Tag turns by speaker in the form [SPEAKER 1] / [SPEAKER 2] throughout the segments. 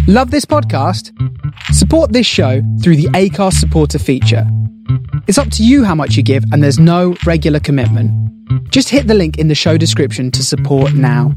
[SPEAKER 1] Love this podcast? Support this show through the Acast supporter feature. It's up to you how much you give, and there's no regular commitment. Just hit the link in the show description to support now.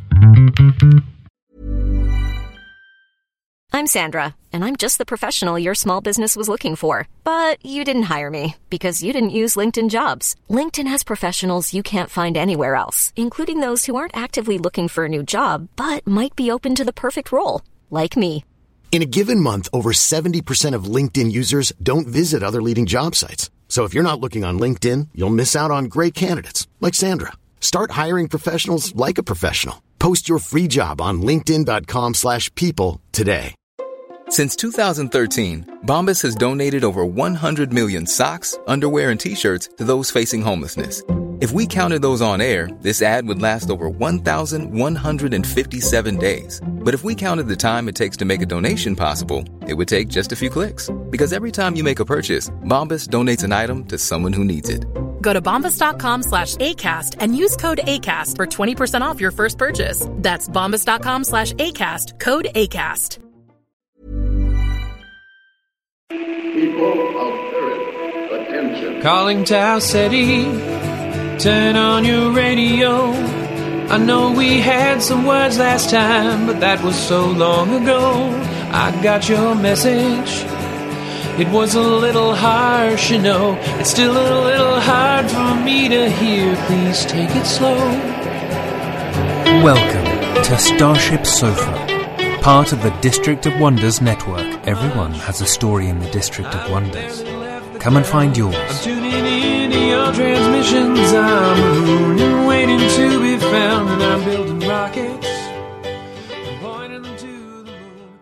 [SPEAKER 2] I'm Sandra, and I'm just the professional your small business was looking for. But you didn't hire me because you didn't use LinkedIn Jobs. LinkedIn has professionals you can't find anywhere else, including those who aren't actively looking for a new job, but might be open to the perfect role, like me.
[SPEAKER 3] In a given month, over 70% of LinkedIn users don't visit other leading job sites. So if you're not looking on LinkedIn, you'll miss out on great candidates like Sandra. Start hiring professionals like a professional. Post your free job on linkedin.com/people today.
[SPEAKER 4] Since 2013, Bombas has donated over 100 million socks, underwear, and T-shirts to those facing homelessness. If we counted those on air, this ad would last over 1,157 days. But if we counted the time it takes to make a donation possible, it would take just a few clicks. Because every time you make a purchase, Bombas donates an item to someone who needs it.
[SPEAKER 5] Go to bombas.com/ACAST and use code ACAST for 20% off your first purchase. That's bombas.com/ACAST, code ACAST.
[SPEAKER 6] People of Earth, attention.
[SPEAKER 7] Calling Tau City, turn on your radio. I know we had some words last time, but that was so long ago. I got your message. It was a little harsh, you know. It's still a little hard for me to hear. Please take it slow.
[SPEAKER 8] Welcome to Starship Sofa, part of the District of Wonders network. Everyone has a story in the District of Wonders. Come and find yours.
[SPEAKER 7] I'm tuning in to your transmissions. I'm a moon waiting to be found, and I'm building rockets. I'm pointing them to the moon.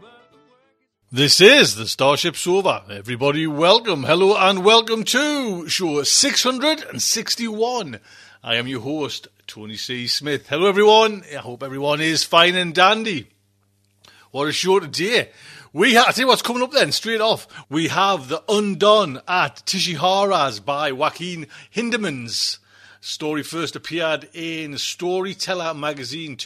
[SPEAKER 9] This is the Starship Sofa. Everybody, welcome, hello, and welcome to show 661. I am your host, Tony C. Smith. Hello, everyone. I hope everyone is fine and dandy. What a show today. I tell you what's coming up then, straight off. We have The Undone at Tishiharas by Joaquin Hindemans. Story first appeared in Storyteller magazine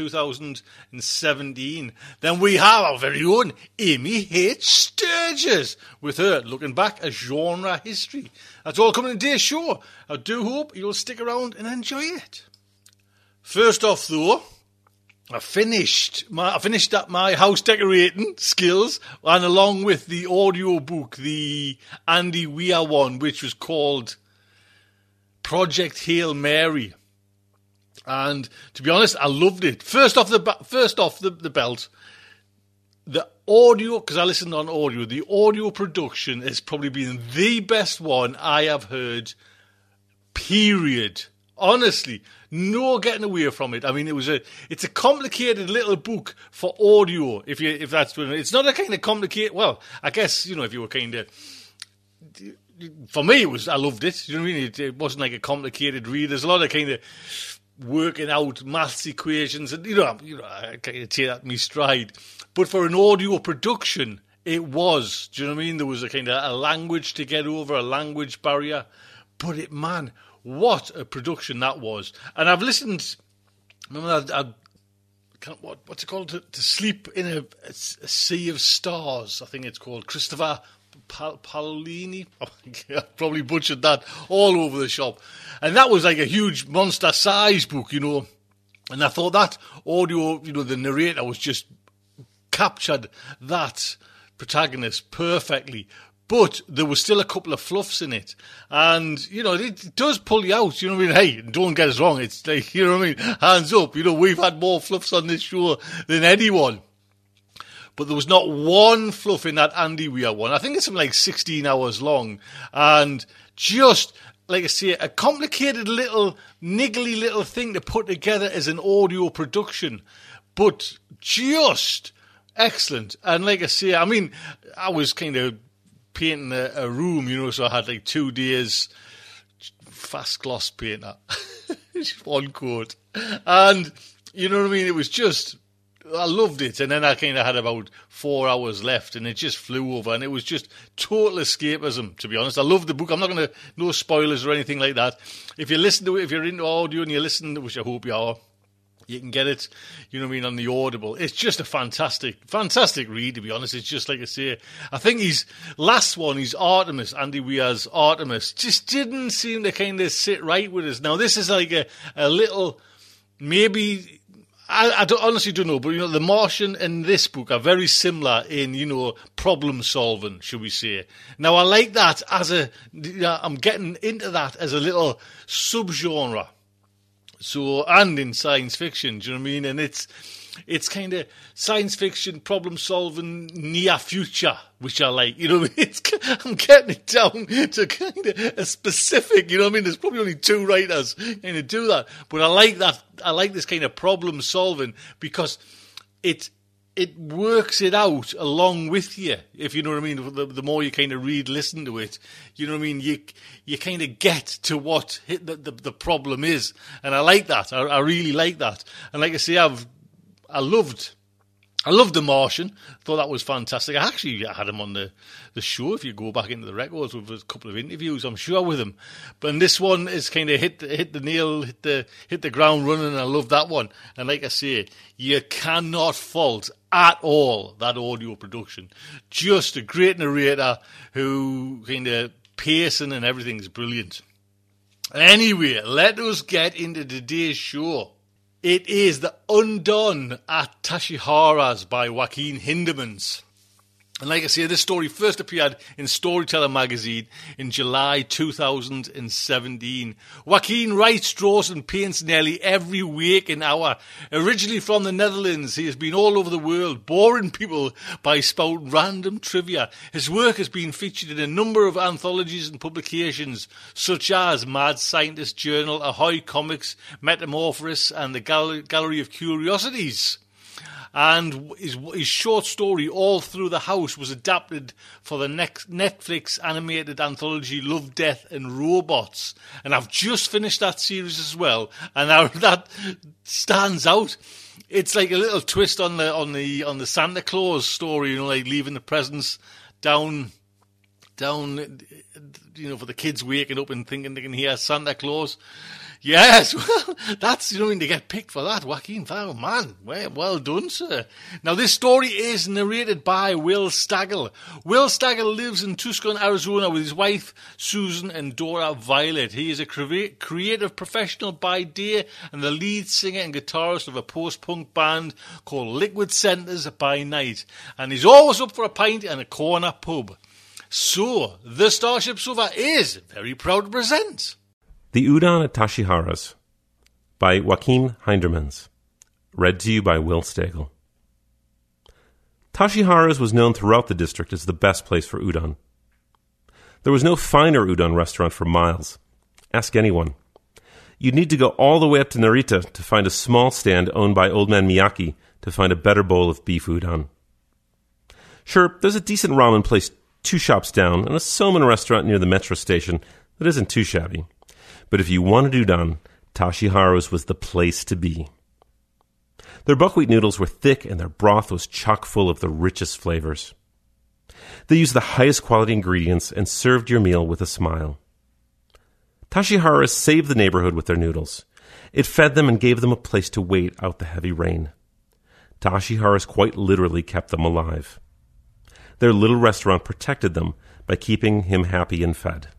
[SPEAKER 9] 2017. Then we have our very own Amy H. Sturgis with her looking back at genre history. That's all coming in today's show. I do hope you'll stick around and enjoy it. First off though, I finished up my house decorating skills, and along with the audio book, the Andy Weir one, which was called Project Hail Mary. And to be honest, I loved it. First off the belt, the audio, because I listened on audio, the audio production has probably been the best one I have heard, period. Honestly, no getting away from it. I mean, it's a complicated little book for audio. If that's what it's not a kind of complicated. Well, I guess if you were kind of. For me, I loved it. You know what I mean? It wasn't like a complicated read. There's a lot of kind of working out maths equations, and I kind of take that in my stride. But for an audio production, it was. Do you know what I mean? There was a kind of a language to get over, a language barrier. But what a production that was. And I've listened, remember what's it called? To Sleep in a Sea of Stars, I think it's called. Christopher Paolini. I probably butchered that all over the shop. And that was like a huge monster size book, And I thought that audio, the narrator was just captured that protagonist perfectly. But there was still a couple of fluffs in it. And, it does pull you out. You know what I mean? Hey, don't get us wrong. It's like, you know what I mean? Hands up. We've had more fluffs on this show than anyone. But there was not one fluff in that Andy Weir one. I think it's something like 16 hours long. And just, like I say, a complicated little, niggly little thing to put together as an audio production. But just excellent. And like I say, I mean, I was kind of painting a room, so I had like 2 days fast gloss painter. Just one coat. And, you know what I mean? It was just, I loved it. And then I kind of had about 4 hours left and it just flew over. And it was just total escapism, to be honest. I love the book. I'm not going to, no spoilers or anything like that. If you listen to it, if you're into audio and you listen, which I hope you are, You can get it, you know what I mean, on the Audible. It's just a fantastic read, to be honest. It's just, like I say, I think his last one, his Artemis, Andy Weir's Artemis, just didn't seem to kind of sit right with us. Now, this is like a little, maybe, I honestly don't know, but, you know, The Martian and this book are very similar in, you know, problem solving, should we say. Now, I like that as I'm getting into that as a little subgenre. So, and in science fiction, do you know what I mean? And it's kind of science fiction, problem solving, near future, which I like. You know what I mean? I'm getting it down to kind of a specific, you know what I mean? There's probably only 2 writers kind of do that. But I like that. I like this kind of problem solving because it works it out along with you, if you know what I mean. The more you kind of listen to it, you know what I mean, you kind of get to what the problem is. And I like that. I really like that. And like I say, I loved The Martian. Thought that was fantastic. I actually had him on the show, if you go back into the records, with a couple of interviews, I'm sure, with him. But this one is kind of hit the ground running, and I love that one. And like I say, you cannot fault at all that audio production. Just a great narrator who kind of pacing and everything's brilliant. Anyway, let us get into today's show. It is The Undone at Tashihara's by Joaquin Hindemans. And like I say, this story first appeared in Storyteller magazine in July 2017. Joaquin writes, draws and paints nearly every waking hour. Originally from the Netherlands, he has been all over the world, boring people by spouting random trivia. His work has been featured in a number of anthologies and publications, such as Mad Scientist Journal, Ahoy Comics, Metamorphosis, and the Gallery of Curiosities. And his short story, All Through the House, was adapted for the Netflix animated anthology Love, Death and Robots. And I've just finished that series as well, and that stands out. It's like a little twist on the Santa Claus story, you know, like leaving the presents down, you know, for the kids waking up and thinking they can hear Santa Claus. Yes, well, that's, you know, to get picked for that, Joaquin. Oh, man, well done, sir. Now, this story is narrated by Will Stagel. Will Stagel lives in Tucson, Arizona with his wife, Susan, and daughter, Violet. He is a creative professional by day and the lead singer and guitarist of a post-punk band called Liquid Centers by night. And he's always up for a pint and a corner pub. So, the Starship Sofa is very proud to present
[SPEAKER 10] The Udon at Tashihara's by Joaquin Hindemans. Read to you by Will Stagel. Tashihara's was known throughout the district as the best place for udon. There was no finer udon restaurant for miles. Ask anyone. You'd need to go all the way up to Narita to find a small stand owned by Old Man Miyake to find a better bowl of beef udon. Sure, there's a decent ramen place 2 shops down and a somen restaurant near the metro station that isn't too shabby. But if you wanted udon, Tashihara's was the place to be. Their buckwheat noodles were thick and their broth was chock full of the richest flavors. They used the highest quality ingredients and served your meal with a smile. Tashihara's saved the neighborhood with their noodles. It fed them and gave them a place to wait out the heavy rain. Tashihara's quite literally kept them alive. Their little restaurant protected them by keeping him happy and fed.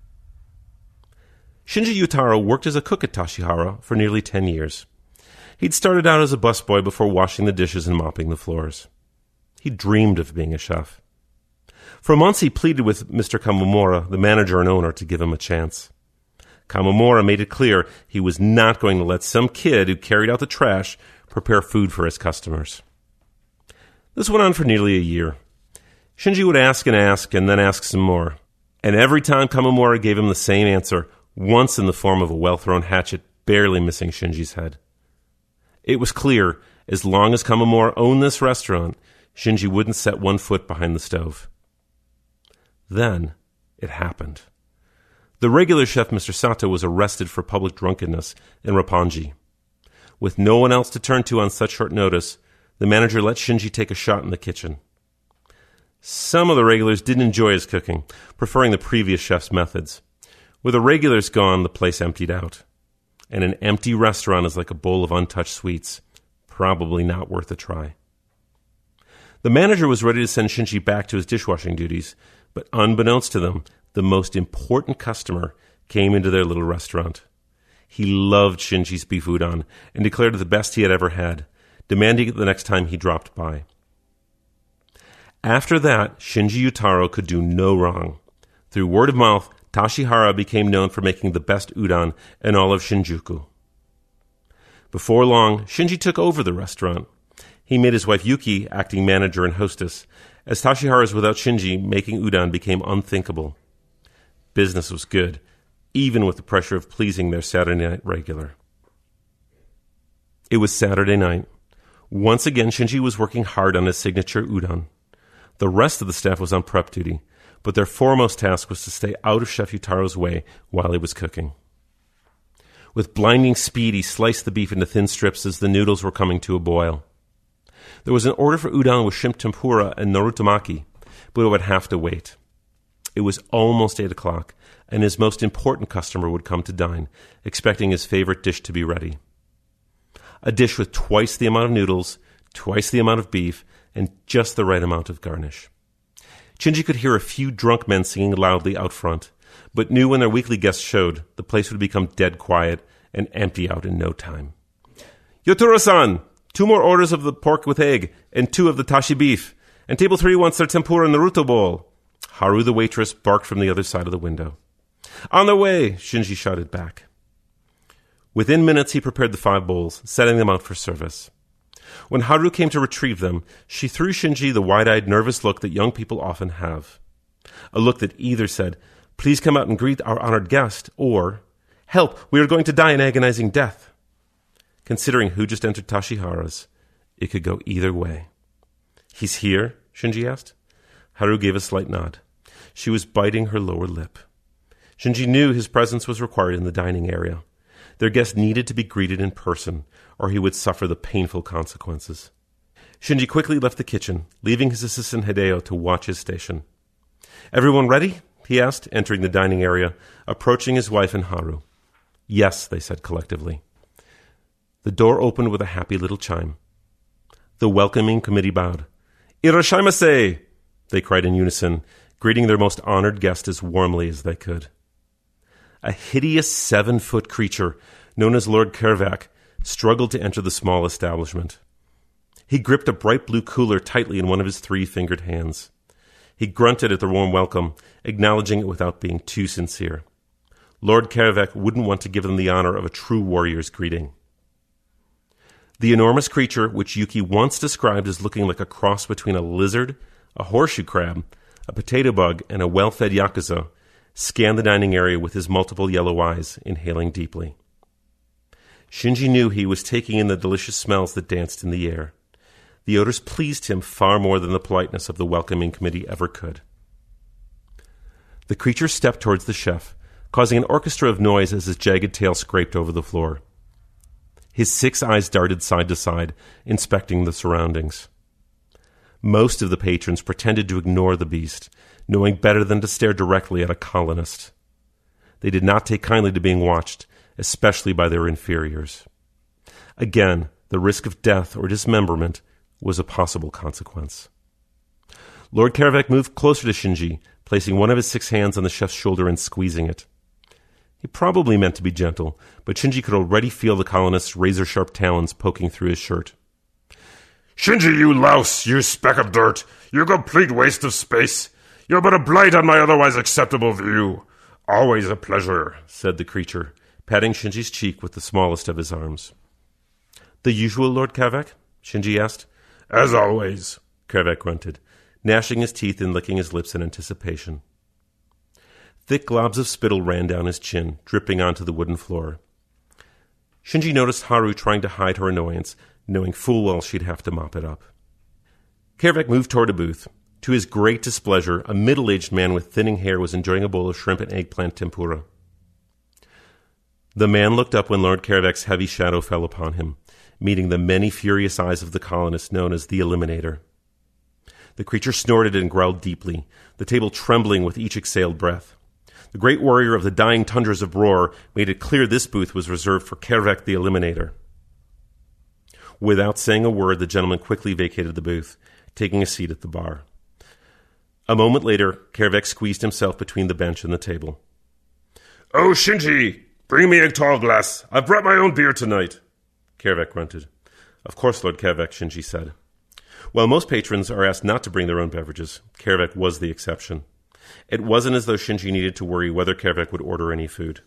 [SPEAKER 10] Shinji Utaro worked as a cook at Tashihara for nearly 10 years. He'd started out as a busboy before washing the dishes and mopping the floors. He dreamed of being a chef. For months he pleaded with Mr. Kamamura, the manager and owner, to give him a chance. Kamamura made it clear he was not going to let some kid who carried out the trash prepare food for his customers. This went on for nearly a year. Shinji would ask and then ask some more. And every time Kamamura gave him the same answer, once in the form of a well-thrown hatchet barely missing Shinji's head. It was clear, as long as Kamamura owned this restaurant, Shinji wouldn't set one foot behind the stove. Then, it happened. The regular chef, Mr. Sato, was arrested for public drunkenness in Roppongi. With no one else to turn to on such short notice, the manager let Shinji take a shot in the kitchen. Some of the regulars didn't enjoy his cooking, preferring the previous chef's methods. With the regulars gone, the place emptied out. And an empty restaurant is like a bowl of untouched sweets. probably not worth a try. The manager was ready to send Shinji back to his dishwashing duties, but unbeknownst to them, the most important customer came into their little restaurant. He loved Shinji's beef udon and declared it the best he had ever had, demanding it the next time he dropped by. After that, Shinji Yutaro could do no wrong. Through word of mouth, Tashihara became known for making the best udon in all of Shinjuku. Before long, Shinji took over the restaurant. He made his wife Yuki acting manager and hostess, as Tashihara's without Shinji making udon became unthinkable. Business was good, even with the pressure of pleasing their Saturday night regular. It was Saturday night. Once again, Shinji was working hard on his signature udon. The rest of the staff was on prep duty, but their foremost task was to stay out of Chef Yutaro's way while he was cooking. With blinding speed, he sliced the beef into thin strips as the noodles were coming to a boil. There was an order for udon with shrimp tempura and narutomaki, but it would have to wait. It was almost 8 o'clock, and his most important customer would come to dine, expecting his favorite dish to be ready. A dish with twice the amount of noodles, twice the amount of beef, and just the right amount of garnish. Shinji could hear a few drunk men singing loudly out front, but knew when their weekly guests showed, the place would become dead quiet and empty out in no time. "Yotaro-san! 2 more orders of the pork with egg, and 2 of the tashi beef, and table 3 wants their tempura Naruto bowl." Haru, the waitress, barked from the other side of the window. "On their way!" Shinji shouted back. Within minutes, he prepared the 5 bowls, setting them out for service. When Haru came to retrieve them, she threw Shinji the wide-eyed, nervous look that young people often have. A look that either said, "Please come out and greet our honored guest," or, "Help, we are going to die an agonizing death." Considering who just entered Tashihara's, it could go either way. "He's here?" Shinji asked. Haru gave a slight nod. She was biting her lower lip. Shinji knew his presence was required in the dining area. Their guest needed to be greeted in person, or he would suffer the painful consequences. Shinji quickly left the kitchen, leaving his assistant Hideo to watch his station. "Everyone ready?" he asked, entering the dining area, approaching his wife and Haru. "Yes," they said collectively. The door opened with a happy little chime. The welcoming committee bowed. "Irashaimase!" they cried in unison, greeting their most honored guest as warmly as they could. A hideous 7-foot creature, known as Lord Kervak, struggled to enter the small establishment. He gripped a bright blue cooler tightly in one of his 3-fingered hands. He grunted at the warm welcome, acknowledging it without being too sincere. Lord Kervak wouldn't want to give them the honor of a true warrior's greeting. The enormous creature, which Yuki once described as looking like a cross between a lizard, a horseshoe crab, a potato bug, and a well-fed yakuza, scanned the dining area with his multiple yellow eyes, inhaling deeply. Shinji knew he was taking in the delicious smells that danced in the air. The odors pleased him far more than the politeness of the welcoming committee ever could. The creature stepped towards the chef, causing an orchestra of noise as his jagged tail scraped over the floor. His 6 eyes darted side to side, inspecting the surroundings. Most of the patrons pretended to ignore the beast, knowing better than to stare directly at a colonist. They did not take kindly to being watched, especially by their inferiors. Again, the risk of death or dismemberment was a possible consequence. Lord Kervak moved closer to Shinji, placing one of his 6 hands on the chef's shoulder and squeezing it. He probably meant to be gentle, but Shinji could already feel the colonist's razor-sharp talons poking through his shirt.
[SPEAKER 11] "Shinji, you louse, you speck of dirt, you complete waste of space. You're but a blight on my otherwise acceptable view. Always a pleasure," said the creature, patting Shinji's cheek with the smallest of his arms.
[SPEAKER 10] "The usual, Lord Kervak?" Shinji asked.
[SPEAKER 11] "As always,"
[SPEAKER 10] Kervak grunted, gnashing his teeth and licking his lips in anticipation. Thick globs of spittle ran down his chin, dripping onto the wooden floor. Shinji noticed Haru trying to hide her annoyance, knowing full well she'd have to mop it up. Kervak moved toward a booth. To his great displeasure, a middle-aged man with thinning hair was enjoying a bowl of shrimp and eggplant tempura. The man looked up when Lord Kervak's heavy shadow fell upon him, meeting the many furious eyes of the colonist known as the Eliminator. The creature snorted and growled deeply, the table trembling with each exhaled breath. The great warrior of the dying tundras of Roar made it clear this booth was reserved for Kervak the Eliminator. Without saying a word, the gentleman quickly vacated the booth, taking a seat at the bar. A moment later, Kervek squeezed himself between the bench and the table.
[SPEAKER 11] "Oh, Shinji, bring me a tall glass. I've brought my own beer tonight."
[SPEAKER 10] Kervek grunted. "Of course, Lord Kervek," Shinji said. While most patrons are asked not to bring their own beverages, Kervek was the exception. It wasn't as though Shinji needed to worry whether Kervek would order any food.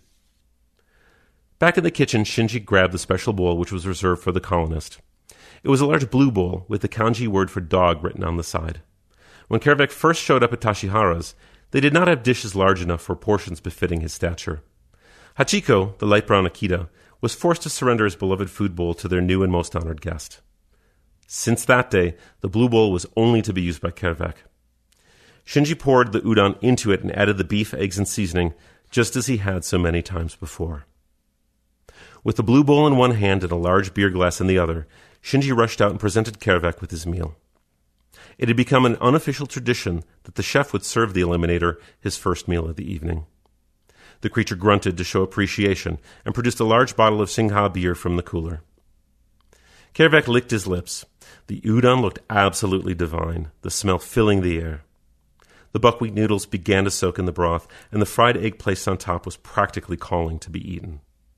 [SPEAKER 10] Back in the kitchen, Shinji grabbed the special bowl which was reserved for the colonist. It was a large blue bowl with the kanji word for dog written on the side. When Kervek first showed up at Tashihara's, they did not have dishes large enough for portions befitting his stature. Hachiko, the light brown Akita, was forced to surrender his beloved food bowl to their new and most honored guest. Since that day, the blue bowl was only to be used by Kervek. Shinji poured the udon into it and added the beef, eggs, and seasoning, just as he had so many times before. With the blue bowl in one hand and a large beer glass in the other, Shinji rushed out and presented Kervek with his meal. It had become an unofficial tradition that the chef would serve the Eliminator his first meal of the evening. The creature grunted to show appreciation and produced a large bottle of Singha beer from the cooler. Kervek licked his lips. The udon looked absolutely divine, the smell filling the air. The buckwheat noodles began to soak in the broth, and the fried egg placed on top was practically calling to be eaten.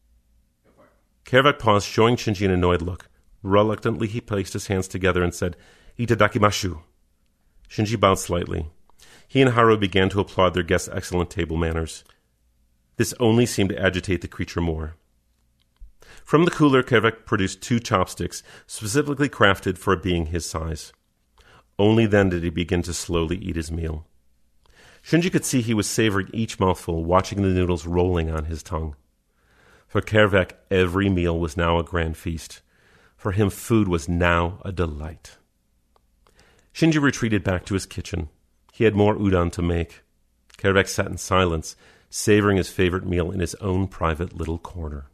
[SPEAKER 10] Kervek paused, showing Shinji an annoyed look. Reluctantly, he placed his hands together and said, "Itadakimashu." Shinji bowed slightly. He and Haru began to applaud their guest's excellent table manners. This only seemed to agitate the creature more. From the cooler, Kervek produced 2 chopsticks, specifically crafted for a being his size. Only then did he begin to slowly eat his meal. Shinji could see he was savoring each mouthful, watching the noodles rolling on his tongue. For Kervek, every meal was now a grand feast. For him, food was now a delight. Shinji retreated back to his kitchen. He had more udon to make. Kervek sat in silence, savoring his favorite meal in his own private little corner.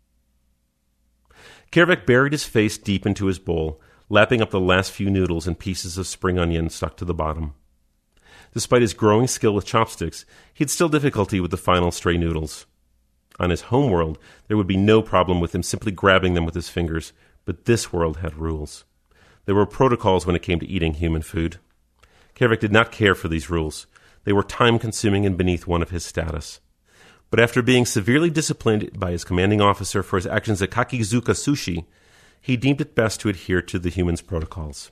[SPEAKER 10] Kervek buried his face deep into his bowl, lapping up the last few noodles and pieces of spring onion stuck to the bottom. Despite his growing skill with chopsticks, he had still difficulty with the final stray noodles. On his home world, there would be no problem with him simply grabbing them with his fingers, but this world had rules. There were protocols when it came to eating human food. Kervek did not care for these rules. They were time-consuming and beneath one of his status. But after being severely disciplined by his commanding officer for his actions at Kakizuka Sushi, he deemed it best to adhere to the human's protocols.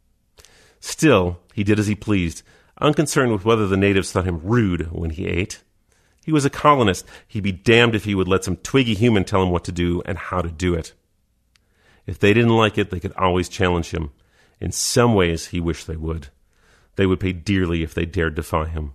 [SPEAKER 10] Still, he did as he pleased, unconcerned with whether the natives thought him rude when he ate. He was a colonist. He'd be damned if he would let some twiggy human tell him what to do and how to do it. If they didn't like it, they could always challenge him. In some ways, he wished they would. They would pay dearly if they dared defy him.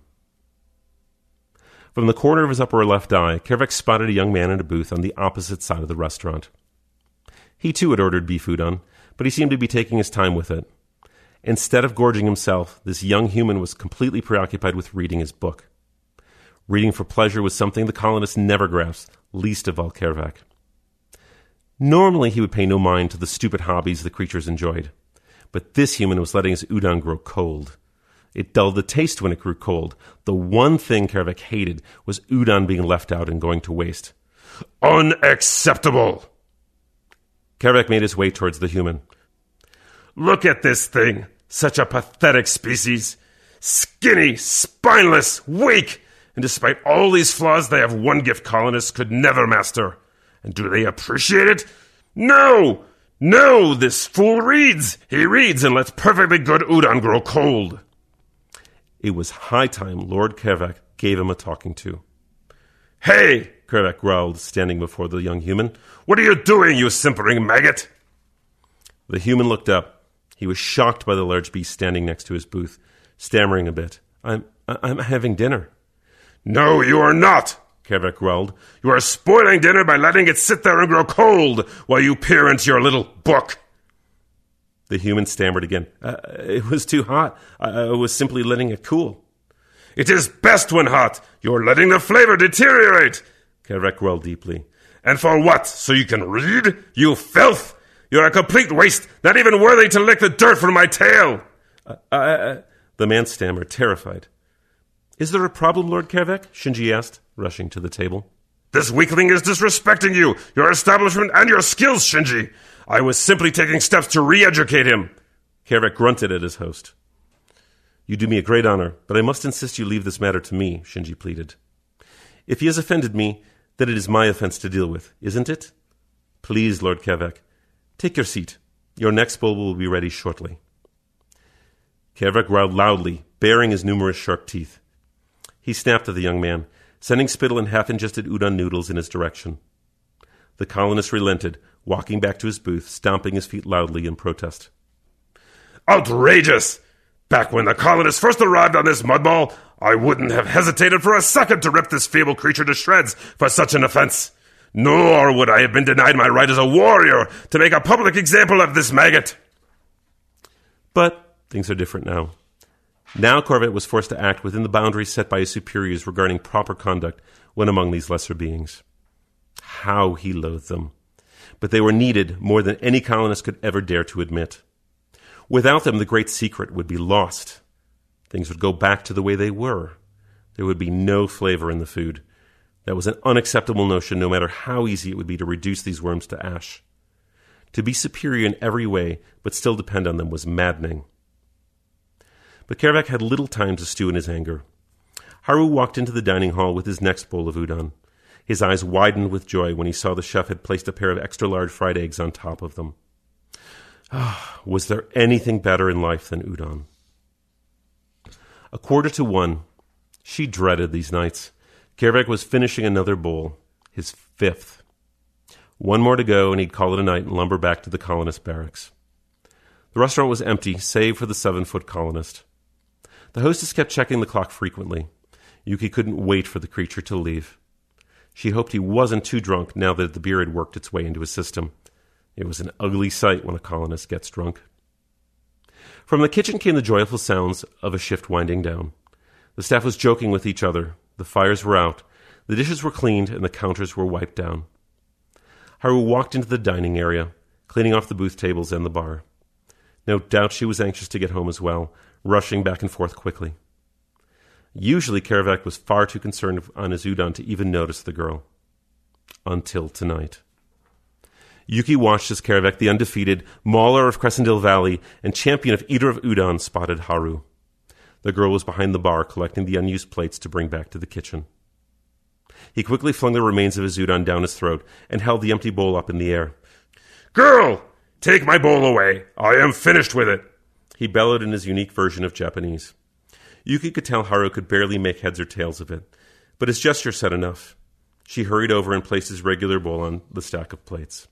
[SPEAKER 10] From the corner of his upper left eye, Kervek spotted a young man in a booth on the opposite side of the restaurant. He too had ordered beef udon, but he seemed to be taking his time with it. Instead of gorging himself, this young human was completely preoccupied with reading his book. Reading for pleasure was something the colonists never grasped, least of all Kervek. Normally he would pay no mind to the stupid hobbies the creatures enjoyed, but this human was letting his udon grow cold. It dulled the taste when it grew cold. The one thing Kervek hated was udon being left out and going to waste.
[SPEAKER 11] "Unacceptable!"
[SPEAKER 10] Kervek made his way towards the human.
[SPEAKER 11] "Look at this thing! Such a pathetic species! Skinny, spineless, weak! And despite all these flaws, they have one gift colonists could never master. And do they appreciate it? No! No, this fool reads! He reads and lets perfectly good udon grow cold!"
[SPEAKER 10] It was high time Lord Kervek gave him a talking to.
[SPEAKER 11] "Hey!"
[SPEAKER 10] Kervek growled, standing before the young human.
[SPEAKER 11] "What are you doing, you simpering maggot?"
[SPEAKER 10] The human looked up. He was shocked by the large beast standing next to his booth, stammering a bit. I'm having dinner."
[SPEAKER 11] "No, you are not," Kervek growled. "You are spoiling dinner by letting it sit there and grow cold while you peer into your little book."
[SPEAKER 10] The human stammered again. It was too hot. I was simply letting it cool."
[SPEAKER 11] "It is best when hot. You're letting the flavor deteriorate."
[SPEAKER 10] Kervek growled deeply.
[SPEAKER 11] "And for what? So you can read? You filth! You're a complete waste, not even worthy to lick the dirt from my tail."
[SPEAKER 10] The man stammered, terrified. "Is there a problem, Lord Kervek?" Shinji asked, rushing to the table.
[SPEAKER 11] This weakling is disrespecting you, your establishment, and your skills, Shinji. I was simply taking steps to re-educate him.
[SPEAKER 10] Kervek grunted at his host. You do me a great honor, but I must insist you leave this matter to me, Shinji pleaded. If he has offended me, then it is my offense to deal with, isn't it? Please, Lord Kervek, take your seat. Your next bowl will be ready shortly. Kervek growled loudly, baring his numerous sharp teeth. He snapped at the young man, sending spittle and half-ingested udon noodles in his direction. The colonist relented, walking back to his booth, stomping his feet loudly in protest.
[SPEAKER 11] Outrageous! Back when the colonists first arrived on this mudball, I wouldn't have hesitated for a second to rip this feeble creature to shreds for such an offense. Nor would I have been denied my right as a warrior to make a public example of this maggot.
[SPEAKER 10] But things are different now. Now Korvet was forced to act within the boundaries set by his superiors regarding proper conduct when among these lesser beings. How he loathed them. But they were needed more than any colonist could ever dare to admit. Without them, the great secret would be lost. Things would go back to the way they were. There would be no flavor in the food. That was an unacceptable notion, no matter how easy it would be to reduce these worms to ash. To be superior in every way, but still depend on them, was maddening. But Kervek had little time to stew in his anger. Haru walked into the dining hall with his next bowl of udon. His eyes widened with joy when he saw the chef had placed a pair of extra-large fried eggs on top of them. Was there anything better in life than udon? 1:45. She dreaded these nights. Kervek was finishing another bowl, his 5th. One more to go, and he'd call it a night and lumber back to the colonist barracks. The restaurant was empty, save for the 7-foot colonist. The hostess kept checking the clock frequently. Yuki couldn't wait for the creature to leave. She hoped he wasn't too drunk now that the beer had worked its way into his system. It was an ugly sight when a colonist gets drunk. From the kitchen came the joyful sounds of a shift winding down. The staff was joking with each other. The fires were out. The dishes were cleaned, and the counters were wiped down. Haru walked into the dining area, cleaning off the booth tables and the bar. No doubt she was anxious to get home as well, rushing back and forth quickly. Usually Kervek was far too concerned on his udon to even notice the girl. Until tonight. Yuki watched as Kervek, the undefeated mauler of Crescendale Valley and champion of eater of udon, spotted Haru. The girl was behind the bar, collecting the unused plates to bring back to the kitchen. He quickly flung the remains of his udon down his throat and held the empty bowl up in the air.
[SPEAKER 11] Girl, take my bowl away. I am finished with it.
[SPEAKER 10] He bellowed in his unique version of Japanese. Yuki could tell Haru could barely make heads or tails of it, but his gesture said enough. She hurried over and placed his regular bowl on the stack of plates.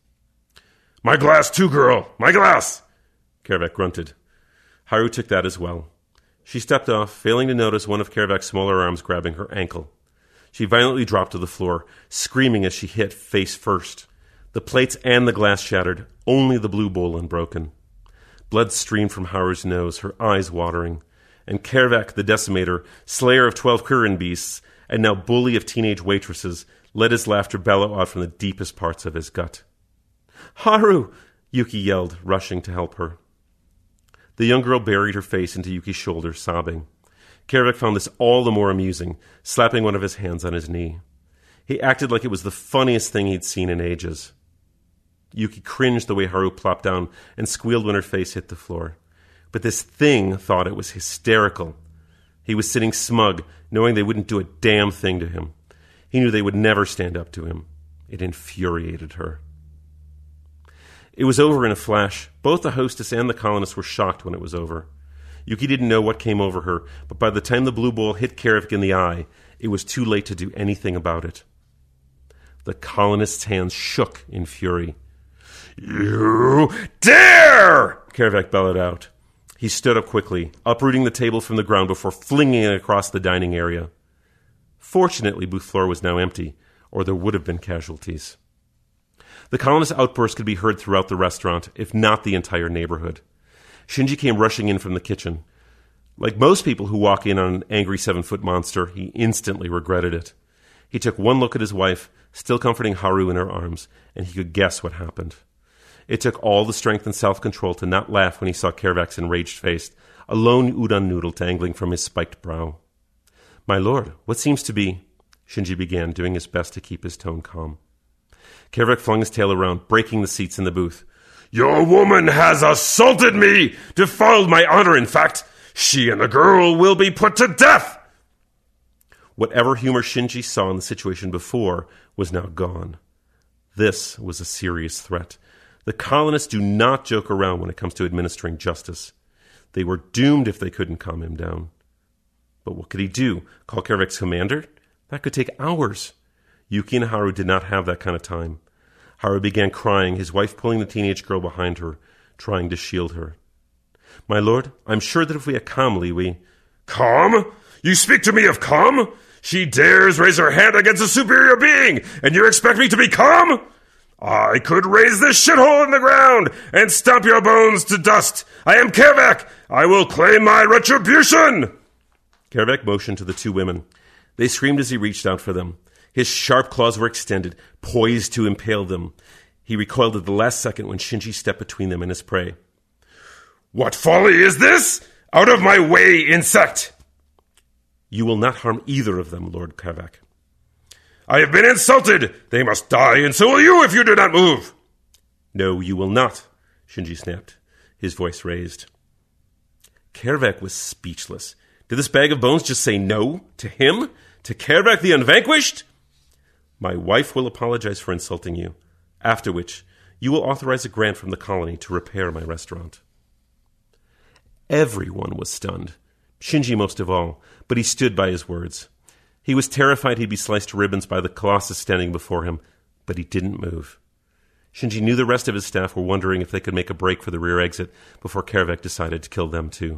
[SPEAKER 11] My glass too, girl. My glass.
[SPEAKER 10] Kervek grunted. Haru took that as well. She stepped off, failing to notice one of Kervek's smaller arms grabbing her ankle. She violently dropped to the floor, screaming as she hit face first. The plates and the glass shattered, only the blue bowl unbroken. Blood streamed from Haru's nose, her eyes watering. And Kervek, the decimator, slayer of 12 Kuririn beasts, and now bully of teenage waitresses, let his laughter bellow out from the deepest parts of his gut. Haru! Yuki yelled, rushing to help her. The young girl buried her face into Yuki's shoulder, sobbing. Kervek found this all the more amusing, slapping one of his hands on his knee. He acted like it was the funniest thing he'd seen in ages. Yuki cringed the way Haru plopped down and squealed when her face hit the floor. But this thing thought it was hysterical. He was sitting smug, knowing they wouldn't do a damn thing to him. He knew they would never stand up to him. It infuriated her. It was over in a flash. Both the hostess and the colonists were shocked when it was over. Yuki didn't know what came over her, but by the time the blue bowl hit Kervek in the eye, it was too late to do anything about it. The colonist's hands shook in fury.
[SPEAKER 11] You dare!
[SPEAKER 10] Kervek bellowed out. He stood up quickly, uprooting the table from the ground before flinging it across the dining area. Fortunately, booth floor was now empty, or there would have been casualties. The colonist's outburst could be heard throughout the restaurant, if not the entire neighborhood. Shinji came rushing in from the kitchen. Like most people who walk in on an angry 7-foot monster, he instantly regretted it. He took one look at his wife, still comforting Haru in her arms, and he could guess what happened. It took all the strength and self-control to not laugh when he saw Kervek's enraged face, a lone udon noodle dangling from his spiked brow. My lord, what seems to be... Shinji began, doing his best to keep his tone calm. Kervek flung his tail around, breaking the seats in the booth.
[SPEAKER 11] Your woman has assaulted me, defiled my honor, in fact. She and the girl will be put to death.
[SPEAKER 10] Whatever humor Shinji saw in the situation before was now gone. This was a serious threat. The colonists do not joke around when it comes to administering justice. They were doomed if they couldn't calm him down. But what could he do? Call Kervek's commander? That could take hours. Yuki and Haru did not have that kind of time. Haru began crying, his wife pulling the teenage girl behind her, trying to shield her. My lord, I'm sure that if we act calmly, we...
[SPEAKER 11] Calm? You speak to me of calm? She dares raise her hand against a superior being, and you expect me to be calm? I could raise this shithole in the ground and stomp your bones to dust. I am Kervek. I will claim my retribution.
[SPEAKER 10] Kervek motioned to the two women. They screamed as he reached out for them. His sharp claws were extended, poised to impale them. He recoiled at the last second when Shinji stepped between them and his prey.
[SPEAKER 11] What folly is this? Out of my way, insect!
[SPEAKER 10] You will not harm either of them, Lord Kervek.
[SPEAKER 11] I have been insulted! They must die, and so will you if you do not move!
[SPEAKER 10] No, you will not, Shinji snapped, his voice raised. Kervek was speechless. Did this bag of bones just say no? To him? To Kervek the Unvanquished? My wife will apologize for insulting you, after which you will authorize a grant from the colony to repair my restaurant. Everyone was stunned, Shinji most of all, but he stood by his words. He was terrified he'd be sliced to ribbons by the Colossus standing before him, but he didn't move. Shinji knew the rest of his staff were wondering if they could make a break for the rear exit before Kervek decided to kill them too.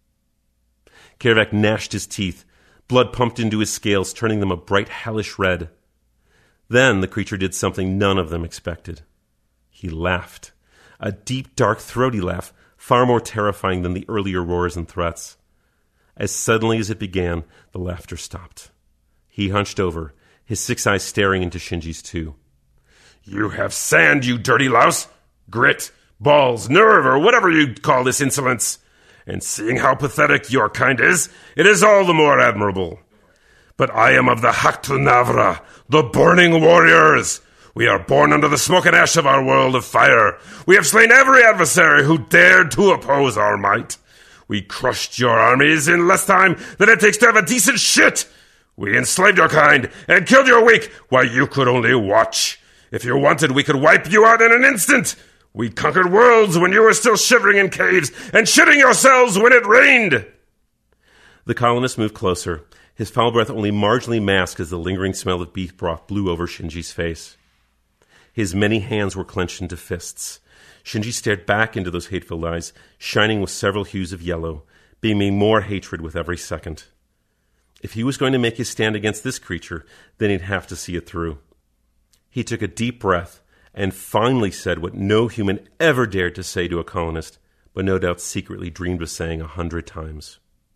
[SPEAKER 10] Kervek gnashed his teeth. Blood pumped into his scales, turning them a bright, hellish red. Then the creature did something none of them expected. He laughed. A deep, dark, throaty laugh, far more terrifying than the earlier roars and threats. As suddenly as it began, the laughter stopped. He hunched over, his 6 eyes staring into Shinji's too.
[SPEAKER 11] You have sand, you dirty louse! Grit, balls, nerve, or whatever you call this insolence. And seeing how pathetic your kind is, it is all the more admirable. But I am of the Haktunavra, the Burning Warriors. We are born under the smoke and ash of our world of fire. We have slain every adversary who dared to oppose our might. We crushed your armies in less time than it takes to have a decent shit. We enslaved your kind and killed your weak while you could only watch. If you wanted, we could wipe you out in an instant. We conquered worlds when you were still shivering in caves and shitting yourselves when it rained.
[SPEAKER 10] The colonist moved closer, his foul breath only marginally masked as the lingering smell of beef broth blew over Shinji's face. His many hands were clenched into fists. Shinji stared back into those hateful eyes, shining with several hues of yellow, beaming more hatred with every second. If he was going to make his stand against this creature, then he'd have to see it through. He took a deep breath and finally said what no human ever dared to say to a colonist, but no doubt secretly dreamed of saying 100 times.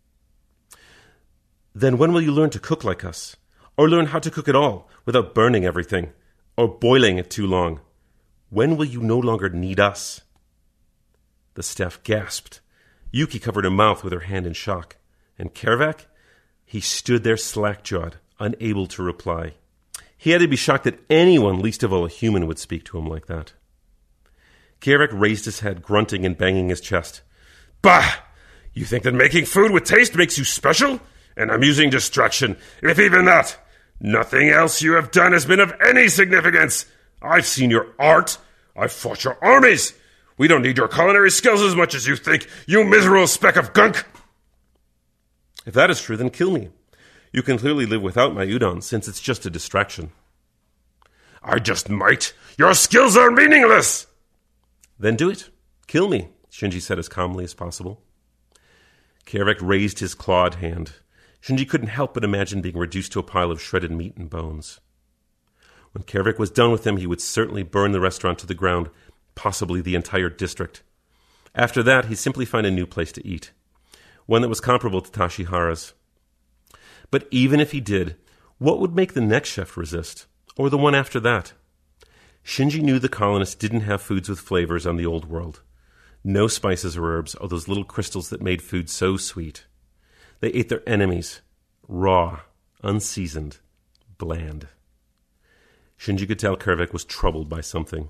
[SPEAKER 10] Then when will you learn to cook like us? Or learn how to cook at all, without burning everything? Or boiling it too long? When will you no longer need us? The staff gasped. Yuki covered her mouth with her hand in shock. And Kervek? He stood there slack-jawed, unable to reply. He had to be shocked that anyone, least of all a human, would speak to him like that. Kervek raised his head, grunting and banging his chest. Bah! You think that making food with taste makes you special? An amusing distraction, if even that. Nothing else you have done has been of any significance. I've seen your art. I've fought your armies. We don't need your culinary skills as much as you think, you miserable speck of gunk. If that is true, then kill me. You can clearly live without my udon, since it's just a distraction. I just might. Your skills are meaningless. Then do it. Kill me, Shinji said as calmly as possible. Kervek raised his clawed hand. Shinji couldn't help but imagine being reduced to a pile of shredded meat and bones. When Kervek was done with him, he would certainly burn the restaurant to the ground, possibly the entire district. After that, he'd simply find a new place to eat, one that was comparable to Tashihara's. But even if he did, what would make the next chef resist? Or the one after that? Shinji knew the colonists didn't have foods with flavors on the old world. No spices or herbs or those little crystals that made food so sweet. They ate their enemies, raw, unseasoned, bland. Shinji could tell Kervek was troubled by something.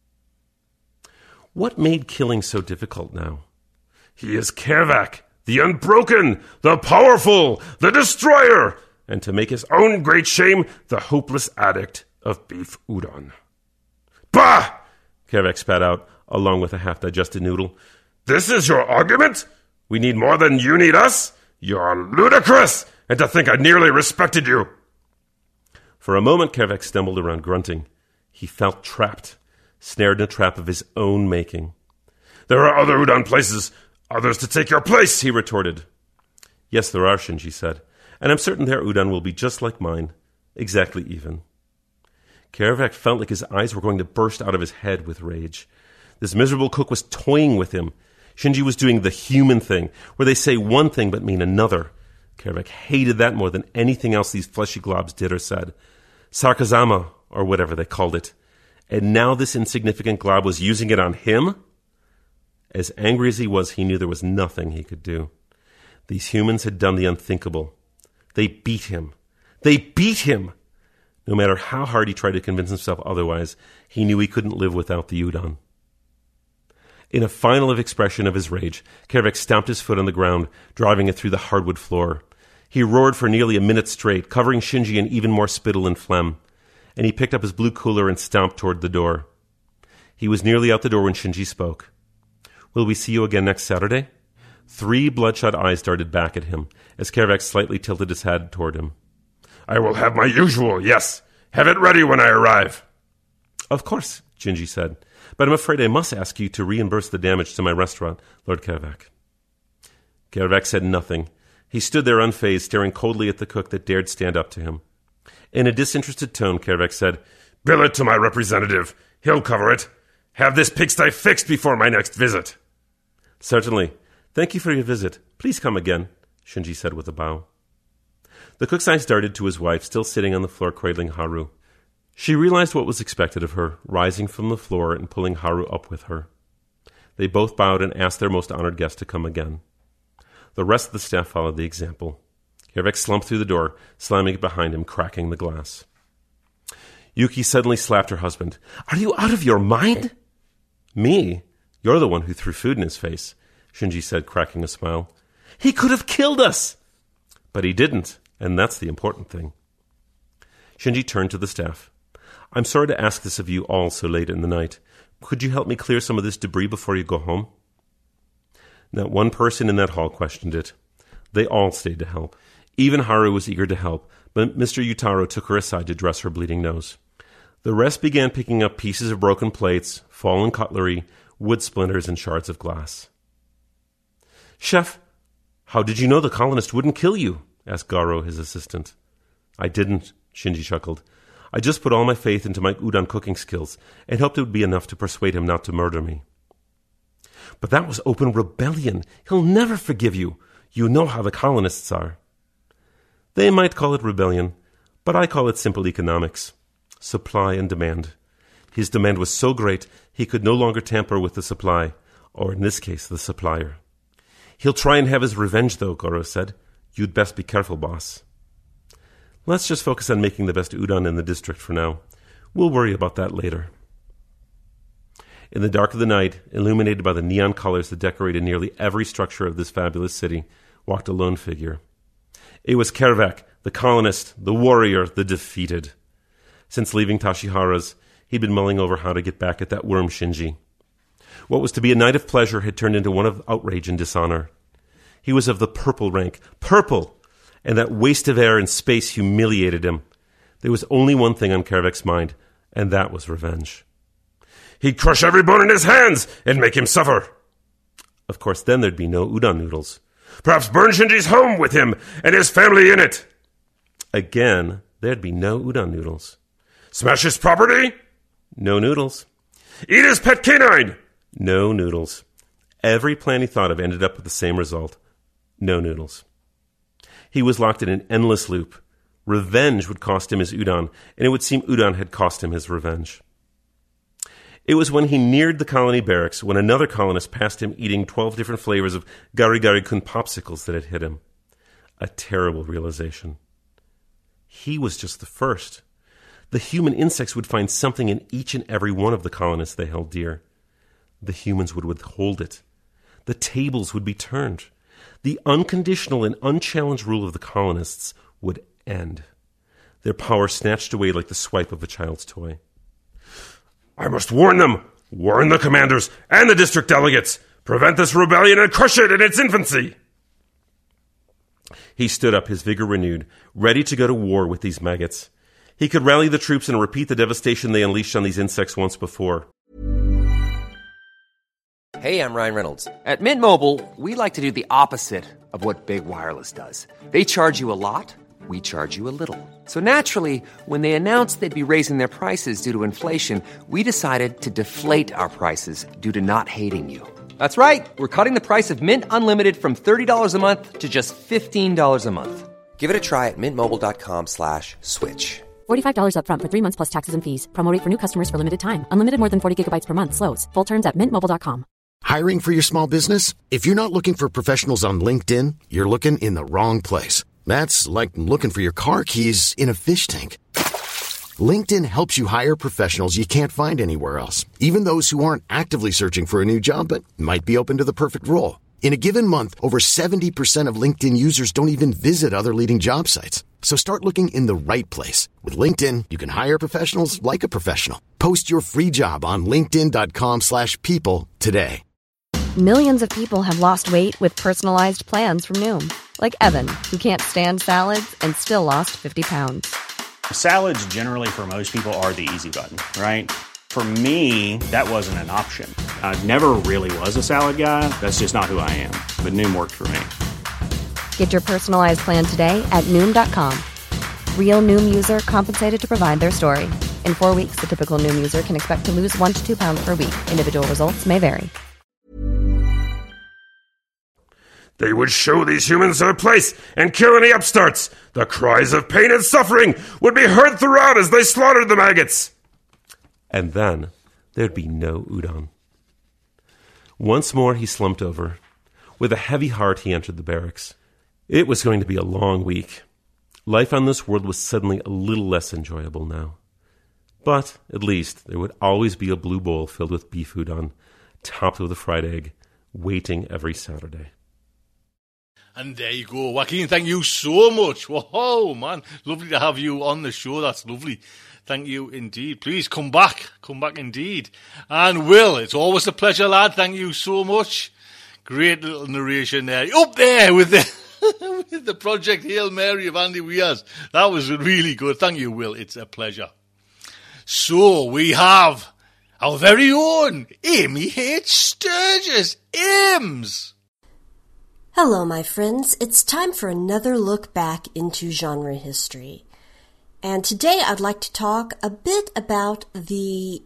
[SPEAKER 10] What made killing so difficult now?
[SPEAKER 11] He is Kervek, the unbroken, the powerful, the destroyer, and to make his own great shame, the hopeless addict of beef udon. Bah!
[SPEAKER 10] Kervek spat out, along with a half-digested noodle.
[SPEAKER 11] This is your argument? We need more than you need us? You're ludicrous, and to think I nearly respected you.
[SPEAKER 10] For a moment, Kervek stumbled around grunting. He felt trapped, snared in a trap of his own making.
[SPEAKER 11] There are other udon places, others to take your place, he retorted.
[SPEAKER 10] Yes, there are, Shinji said, and I'm certain their udon will be just like mine, exactly even. Kervek felt like his eyes were going to burst out of his head with rage. This miserable cook was toying with him. Shinji was doing the human thing, where they say one thing but mean another. Kervek hated that more than anything else these fleshy globs did or said. Sarkazama, or whatever they called it. And now this insignificant glob was using it on him? As angry as he was, he knew there was nothing he could do. These humans had done the unthinkable. They beat him. They beat him! No matter how hard he tried to convince himself otherwise, he knew he couldn't live without the udon. In a final expression of his rage, Kervek stamped his foot on the ground, driving it through the hardwood floor. He roared for nearly a minute straight, covering Shinji in even more spittle and phlegm, and he picked up his blue cooler and stomped toward the door. He was nearly out the door when Shinji spoke. Will we see you again next Saturday? 3 bloodshot eyes darted back at him, as Kervek slightly tilted his head toward him.
[SPEAKER 11] I will have my usual, yes. Have it ready when I arrive.
[SPEAKER 10] Of course, Shinji said, but I'm afraid I must ask you to reimburse the damage to my restaurant, Lord Kervek. Kervek said nothing. He stood there unfazed, staring coldly at the cook that dared stand up to him. In a disinterested tone, Kervek said,
[SPEAKER 11] Bill it to my representative. He'll cover it. Have this pigsty fixed before my next visit.
[SPEAKER 10] Certainly. Thank you for your visit. Please come again, Shinji said with a bow. The cook's eyes darted to his wife, still sitting on the floor cradling Haru. She realized what was expected of her, rising from the floor and pulling Haru up with her. They both bowed and asked their most honored guest to come again. The rest of the staff followed the example. Kervek slumped through the door, slamming it behind him, cracking the glass. Yuki suddenly slapped her husband. Are you out of your mind? Me? You're the one who threw food in his face, Shinji said, cracking a smile. He could have killed us! But he didn't, and that's the important thing. Shinji turned to the staff. I'm sorry to ask this of you all so late in the night. Could you help me clear some of this debris before you go home? Not one person in that hall questioned it. They all stayed to help. Even Haru was eager to help, but Mr. Yutaro took her aside to dress her bleeding nose. The rest began picking up pieces of broken plates, fallen cutlery, wood splinters, and shards of glass. Chef, how did you know the colonist wouldn't kill you? Asked Garo, his assistant. I didn't, Shinji chuckled. I just put all my faith into my udon cooking skills and hoped it would be enough to persuade him not to murder me. But that was open rebellion. He'll never forgive you. You know how the colonists are. They might call it rebellion, but I call it simple economics. Supply and demand. His demand was so great he could no longer tamper with the supply, or in this case, the supplier. He'll try and have his revenge, though, Goro said. You'd best be careful, boss. Let's just focus on making the best udon in the district for now. We'll worry about that later. In the dark of the night, illuminated by the neon colors that decorated nearly every structure of this fabulous city, walked a lone figure. It was Kervek, the colonist, the warrior, the defeated. Since leaving Tashihara's, he'd been mulling over how to get back at that worm Shinji. What was to be a night of pleasure had turned into one of outrage and dishonor. He was of the purple rank. Purple! And that waste of air and space humiliated him. There was only one thing on Kervek's mind, and that was revenge.
[SPEAKER 11] He'd crush every bone in his hands and make him suffer.
[SPEAKER 10] Of course, then there'd be no udon noodles.
[SPEAKER 11] Perhaps burn Shinji's home with him and his family in it.
[SPEAKER 10] Again, there'd be no udon noodles.
[SPEAKER 11] Smash his property?
[SPEAKER 10] No noodles.
[SPEAKER 11] Eat his pet canine?
[SPEAKER 10] No noodles. Every plan he thought of ended up with the same result. No noodles. He was locked in an endless loop. Revenge would cost him his udon, and it would seem udon had cost him his revenge. It was when he neared the colony barracks when another colonist passed him eating 12 different flavors of Gari Gari Kun popsicles that had hit him. A terrible realization. He was just the first. The human insects would find something in each and every one of the colonists they held dear. The humans would withhold it. The tables would be turned. The unconditional and unchallenged rule of the colonists would end. Their power snatched away like the swipe of a child's toy.
[SPEAKER 11] I must warn them, warn the commanders and the district delegates. Prevent this rebellion and crush it in its infancy.
[SPEAKER 10] He stood up, his vigor renewed, ready to go to war with these maggots. He could rally the troops and repeat the devastation they unleashed on these insects once before.
[SPEAKER 12] Hey, I'm Ryan Reynolds. At Mint Mobile, we like to do the opposite of what Big Wireless does. They charge you a lot, we charge you a little. So naturally, when they announced they'd be raising their prices due to inflation, we decided to deflate our prices due to not hating you. That's right. We're cutting the price of Mint Unlimited from $30 a month to just $15 a month. Give it a try at mintmobile.com/switch.
[SPEAKER 13] $45 up front for 3 months plus taxes and fees. Promo rate for new customers for limited time. Unlimited more than 40 gigabytes per month. Slows full terms at mintmobile.com.
[SPEAKER 3] Hiring for your small business? If you're not looking for professionals on LinkedIn, you're looking in the wrong place. That's like looking for your car keys in a fish tank. LinkedIn helps you hire professionals you can't find anywhere else, even those who aren't actively searching for a new job but might be open to the perfect role. In a given month, over 70% of LinkedIn users don't even visit other leading job sites. So start looking in the right place. With LinkedIn, you can hire professionals like a professional. Post your free job on linkedin.com/people today.
[SPEAKER 14] Millions of people have lost weight with personalized plans from Noom. Like Evan, who can't stand salads and still lost 50 pounds.
[SPEAKER 15] Salads generally for most people are the easy button, right? For me, that wasn't an option. I never really was a salad guy. That's just not who I am. But Noom worked for me.
[SPEAKER 14] Get your personalized plan today at Noom.com. Real Noom user compensated to provide their story. In 4 weeks, the typical Noom user can expect to lose 1 to 2 pounds per week. Individual results may vary.
[SPEAKER 11] They would show these humans their place and kill any upstarts. The cries of pain and suffering would be heard throughout as they slaughtered the maggots.
[SPEAKER 10] And then there'd be no udon. Once more he slumped over. With a heavy heart he entered the barracks. It was going to be a long week. Life on this world was suddenly a little less enjoyable now. But at least there would always be a blue bowl filled with beef udon, topped with a fried egg, waiting every Saturday.
[SPEAKER 9] And there you go, Joaquin. Thank you so much. Whoa, man. Lovely to have you on the show. That's lovely. Thank you indeed. Please come back. Come back indeed. And Will, it's always a pleasure, lad. Thank you so much. Great little narration there. Up there with the with the Project Hail Mary of Andy Weers. That was really good. Thank you, Will. It's a pleasure. So we have our very own Amy H. Sturgis. Ames.
[SPEAKER 16] Hello, my friends. It's time for another look back into genre history. And today I'd like to talk a bit about the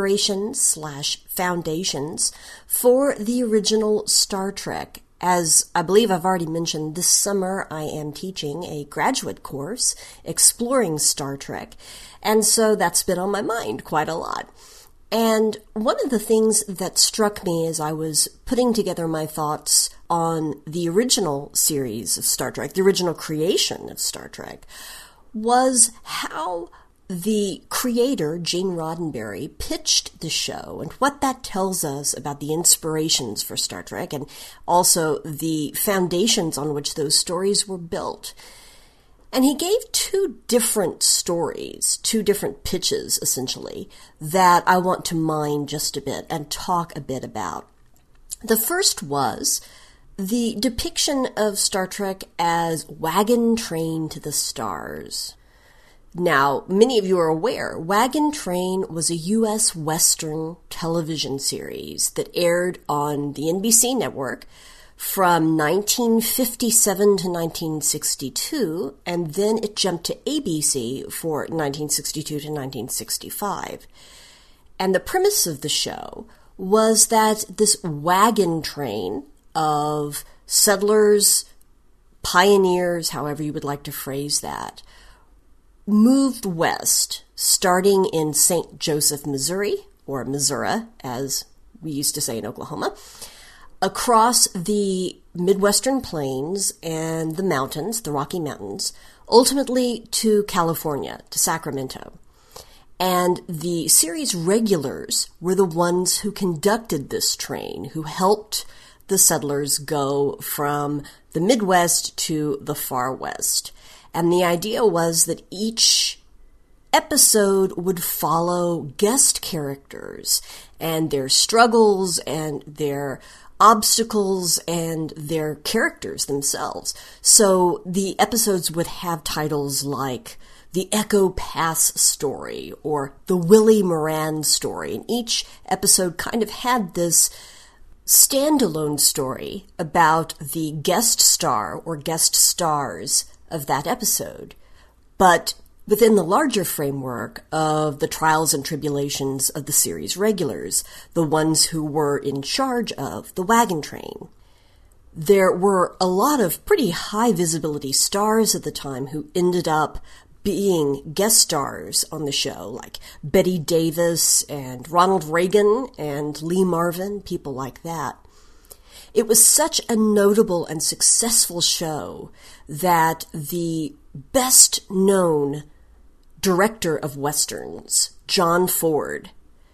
[SPEAKER 16] inspirations/foundations for the original Star Trek. As I believe I've already mentioned, this summer I am teaching a graduate course exploring Star Trek, and so that's been on my mind quite a lot. And one of the things that struck me as I was putting together my thoughts on the original series of Star Trek, the original creation of Star Trek, was how the creator, Gene Roddenberry, pitched the show and what that tells us about the inspirations for Star Trek and also the foundations on which those stories were built. And he gave 2 different stories, 2 different pitches, essentially, that I want to mine just a bit and talk a bit about. The first was the depiction of Star Trek as Wagon Train to the Stars. Now, many of you are aware, Wagon Train was a U.S. Western television series that aired on the NBC network from 1957 to 1962, and then it jumped to ABC for 1962 to 1965. And the premise of the show was that this wagon train of settlers, pioneers, however you would like to phrase that, moved west, starting in St. Joseph, Missouri, or Missouri, as we used to say in Oklahoma, across the Midwestern plains and the mountains, the Rocky Mountains, ultimately to California, to Sacramento. And the series regulars were the ones who conducted this train, who helped the settlers go from the Midwest to the Far West. And the idea was that each episode would follow guest characters and their struggles and their obstacles and their characters themselves. So the episodes would have titles like The Echo Pass Story or The Willie Moran Story. And each episode kind of had this standalone story about the guest star or guest stars of that episode. But within the larger framework of the trials and tribulations of the series regulars, the ones who were in charge of the wagon train. There were a lot of pretty high visibility stars at the time who ended up being guest stars on the show, like Bette Davis and Ronald Reagan and Lee Marvin, people like that. It was such a notable and successful show that the best known director of Westerns, John Ford,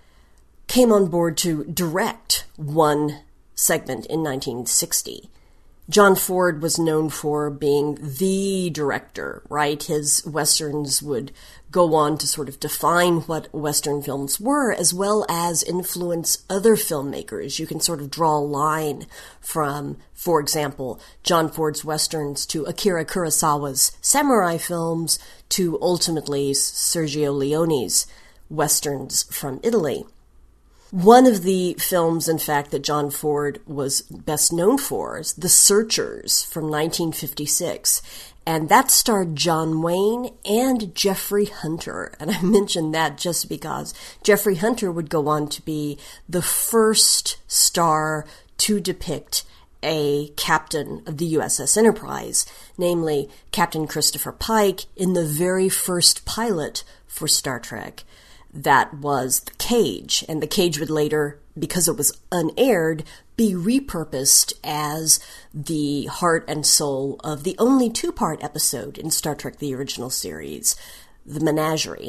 [SPEAKER 16] came on board to direct one segment in 1960. John Ford was known for being the director, right? His Westerns would go on to sort of define what Western films were, as well as influence other filmmakers. You can sort of draw a line from, for example, John Ford's Westerns to Akira Kurosawa's samurai films to ultimately Sergio Leone's Westerns from Italy. One of the films, in fact, that John Ford was best known for is The Searchers from 1956. And that starred John Wayne and Jeffrey Hunter. And I mention that just because Jeffrey Hunter would go on to be the first star to depict a captain of the USS Enterprise, namely Captain Christopher Pike in the very first pilot for Star Trek. That was The Cage, and The Cage would later, because it was unaired, be repurposed as the heart and soul of the only two-part episode in Star Trek the Original Series, The Menagerie.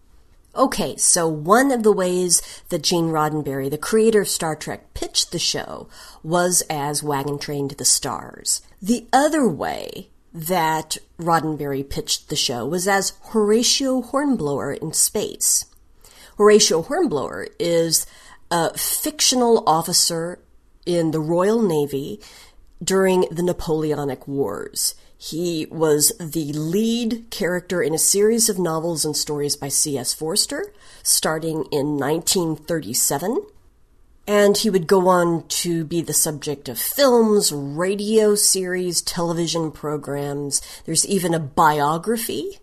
[SPEAKER 16] Okay, so one of the ways that Gene Roddenberry, the creator of Star Trek, pitched the show was as Wagon Train to the Stars. The other way that Roddenberry pitched the show was as Horatio Hornblower in Space. Horatio Hornblower is a fictional officer in the Royal Navy during the Napoleonic Wars. He was the lead character in a series of novels and stories by C.S. Forster, starting in 1937. And he would go on to be the subject of films, radio series, television programs. There's even a biography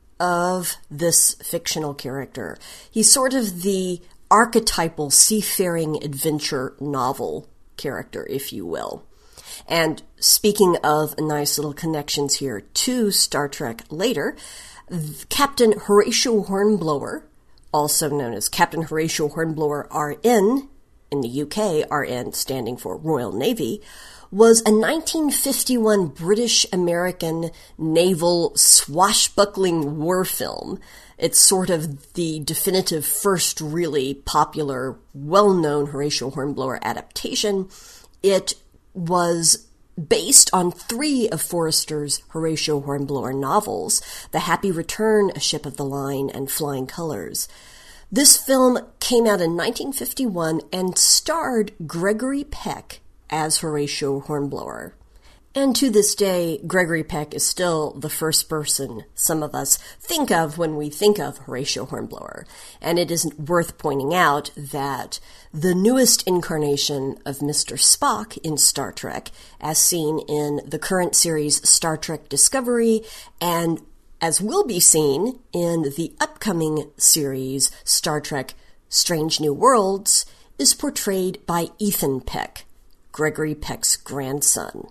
[SPEAKER 16] of this fictional character. He's sort of the archetypal seafaring adventure novel character, if you will. And speaking of nice little connections here to Star Trek later, Captain Horatio Hornblower, also known as Captain Horatio Hornblower RN, in the UK, RN standing for Royal Navy, was a 1951 British-American naval swashbuckling war film. It's sort of the definitive first really popular, well-known Horatio Hornblower adaptation. It was based on 3 of Forster's Horatio Hornblower novels, The Happy Return, A Ship of the Line, and Flying Colors. This film came out in 1951 and starred Gregory Peck as Horatio Hornblower. And to this day, Gregory Peck is still the first person some of us think of when we think of Horatio Hornblower. And it is worth pointing out that the newest incarnation of Mr. Spock in Star Trek, as seen in the current series Star Trek Discovery, and as will be seen in the upcoming series Star Trek Strange New Worlds, is portrayed by Ethan Peck, Gregory Peck's grandson.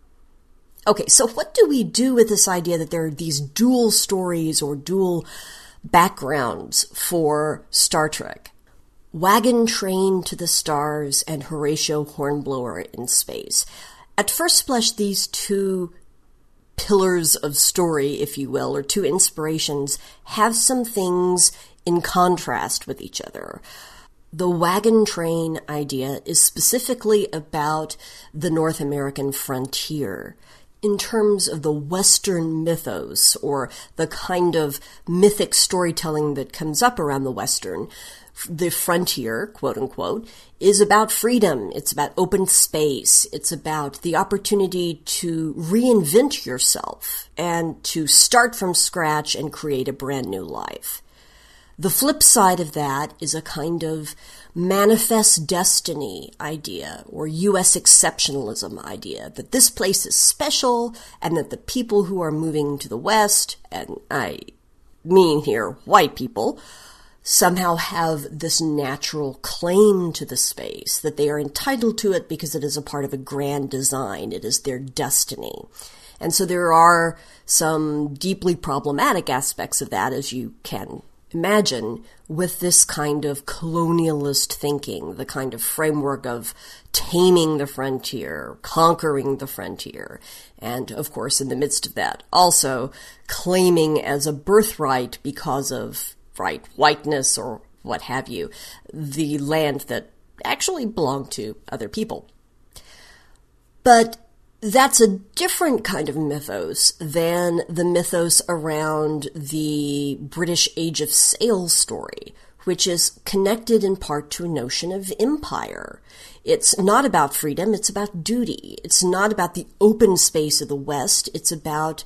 [SPEAKER 16] Okay, so what do we do with this idea that there are these dual stories or dual backgrounds for Star Trek? Wagon Train to the Stars and Horatio Hornblower in Space. At first blush, these two pillars of story, if you will, or two inspirations, have some things in contrast with each other. The wagon train idea is specifically about the North American frontier in terms of the Western mythos, or the kind of mythic storytelling that comes up around the Western. The frontier, quote unquote, is about freedom. It's about open space. It's about the opportunity to reinvent yourself and to start from scratch and create a brand new life. The flip side of that is a kind of manifest destiny idea, or U.S. exceptionalism idea, that this place is special and that the people who are moving to the West, and I mean here white people, somehow have this natural claim to the space, that they are entitled to it because it is a part of a grand design. It is their destiny. And so there are some deeply problematic aspects of that, as you can imagine, with this kind of colonialist thinking, the kind of framework of taming the frontier, conquering the frontier, and of course in the midst of that also claiming as a birthright, because of whiteness or what have you, the land that actually belonged to other people. But that's a different kind of mythos than the mythos around the British Age of Sail story, which is connected in part to a notion of empire. It's not about freedom, it's about duty. It's not about the open space of the West, it's about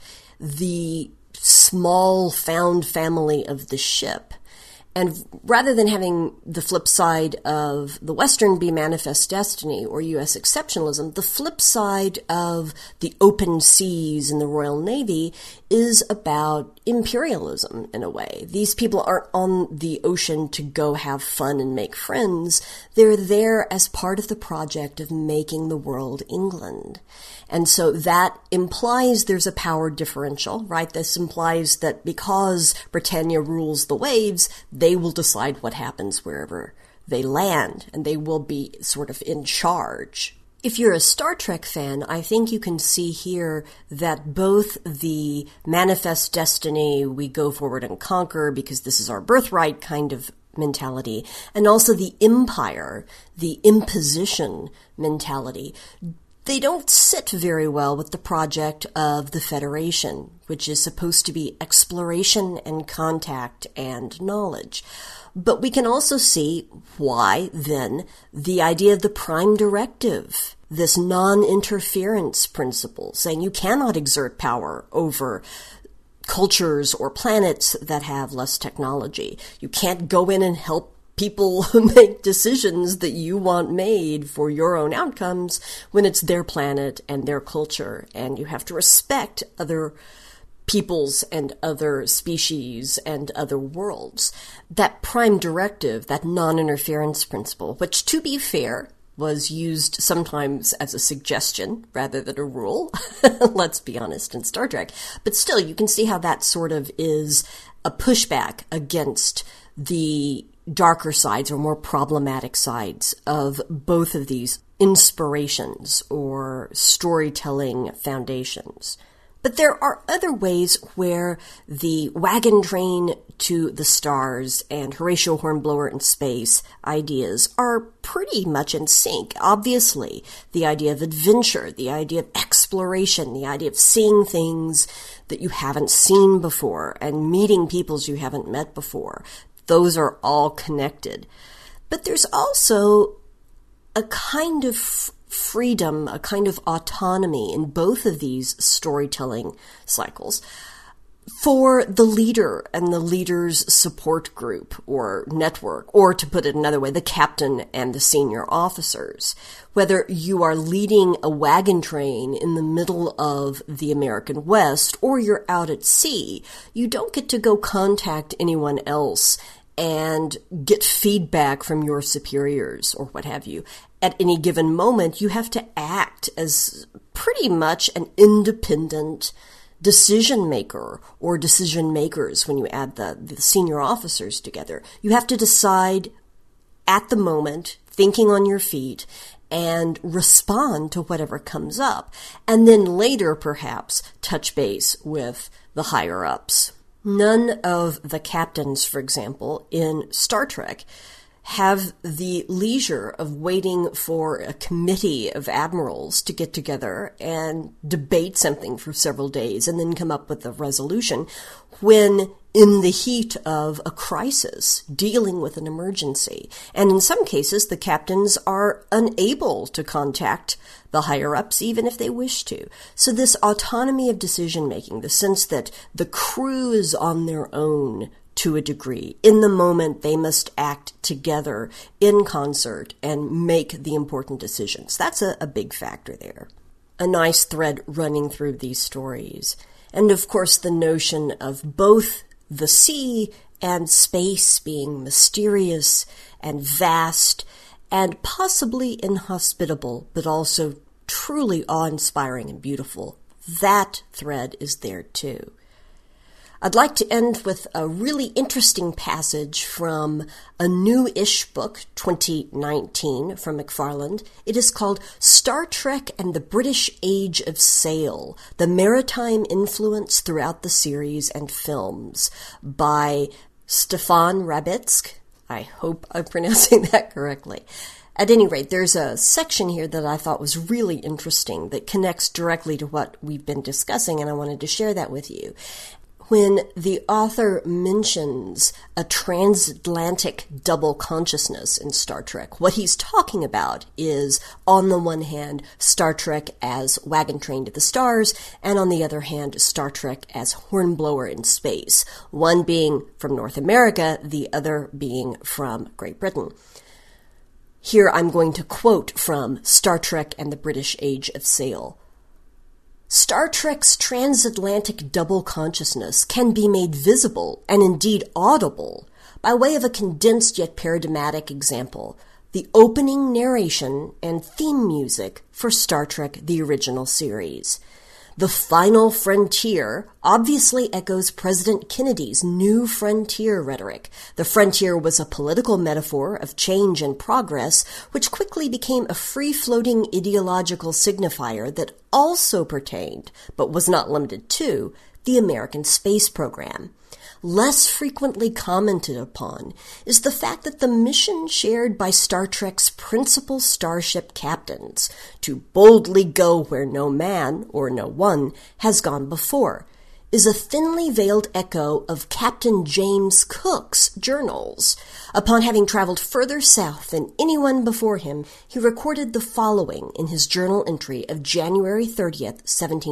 [SPEAKER 16] the small found family of the ship. And rather than having the flip side of the Western be manifest destiny or U.S. exceptionalism, the flip side of the open seas in the Royal Navy is about imperialism in a way. These people aren't on the ocean to go have fun and make friends. They're there as part of the project of making the world England. And so that implies there's a power differential, right? This implies that because Britannia rules the waves, they will decide what happens wherever they land, and they will be sort of in charge. If you're a Star Trek fan, I think you can see here that both the manifest destiny, we go forward and conquer because this is our birthright kind of mentality, and also the empire, the imposition mentality, they don't sit very well with the project of the Federation, which is supposed to be exploration and contact and knowledge. But we can also see why, then, the idea of the prime directive, this non-interference principle, saying you cannot exert power over cultures or planets that have less technology. You can't go in and help people make decisions that you want made for your own outcomes when it's their planet and their culture, and you have to respect other peoples and other species and other worlds. That prime directive, that non-interference principle, which, to be fair, was used sometimes as a suggestion rather than a rule, let's be honest, in Star Trek, but still you can see how that sort of is a pushback against the darker sides or more problematic sides of both of these inspirations or storytelling foundations. But there are other ways where the wagon train to the stars and Horatio Hornblower in space ideas are pretty much in sync. Obviously, the idea of adventure, the idea of exploration, the idea of seeing things that you haven't seen before and meeting peoples you haven't met before, those are all connected. But there's also a kind of freedom, a kind of autonomy in both of these storytelling cycles for the leader and the leader's support group or network, or to put it another way, the captain and the senior officers. Whether you are leading a wagon train in the middle of the American West or you're out at sea, you don't get to go contact anyone else and get feedback from your superiors or what have you. At any given moment, you have to act as pretty much an independent decision maker or decision makers when you add the senior officers together. You have to decide at the moment, thinking on your feet, and respond to whatever comes up, and then later perhaps touch base with the higher-ups. None of the captains, for example, in Star Trek have the leisure of waiting for a committee of admirals to get together and debate something for several days and then come up with a resolution when in the heat of a crisis, dealing with an emergency. And in some cases, the captains are unable to contact the higher-ups, even if they wish to. So this autonomy of decision-making, the sense that the crew is on their own to a degree. In the moment, they must act together in concert and make the important decisions. That's a big factor there. A nice thread running through these stories. And of course, the notion of both the sea and space being mysterious and vast and possibly inhospitable, but also truly awe-inspiring and beautiful. That thread is there too. I'd like to end with a really interesting passage from a new-ish book, 2019, from McFarland. It is called Star Trek and the British Age of Sail, The Maritime Influence Throughout the Series and Films, by Stefan Rabitsk. I hope I'm pronouncing that correctly. At any rate, there's a section here that I thought was really interesting that connects directly to what we've been discussing, and I wanted to share that with you. When the author mentions a transatlantic double consciousness in Star Trek, what he's talking about is, on the one hand, Star Trek as Wagon Train to the Stars, and on the other hand, Star Trek as Hornblower in Space, one being from North America, the other being from Great Britain. Here I'm going to quote from Star Trek and the British Age of Sail. Star Trek's transatlantic double consciousness can be made visible, and indeed audible, by way of a condensed yet paradigmatic example, the opening narration and theme music for Star Trek the Original Series. The Final Frontier obviously echoes President Kennedy's New Frontier rhetoric. The frontier was a political metaphor of change and progress, which quickly became a free-floating ideological signifier that also pertained, but was not limited to, the American space program. Less frequently commented upon is the fact that the mission shared by Star Trek's principal starship captains, to boldly go where no man, or no one, has gone before, is a thinly veiled echo of Captain James Cook's journals. Upon having traveled further south than anyone before him, he recorded the following in his journal entry of January 30th,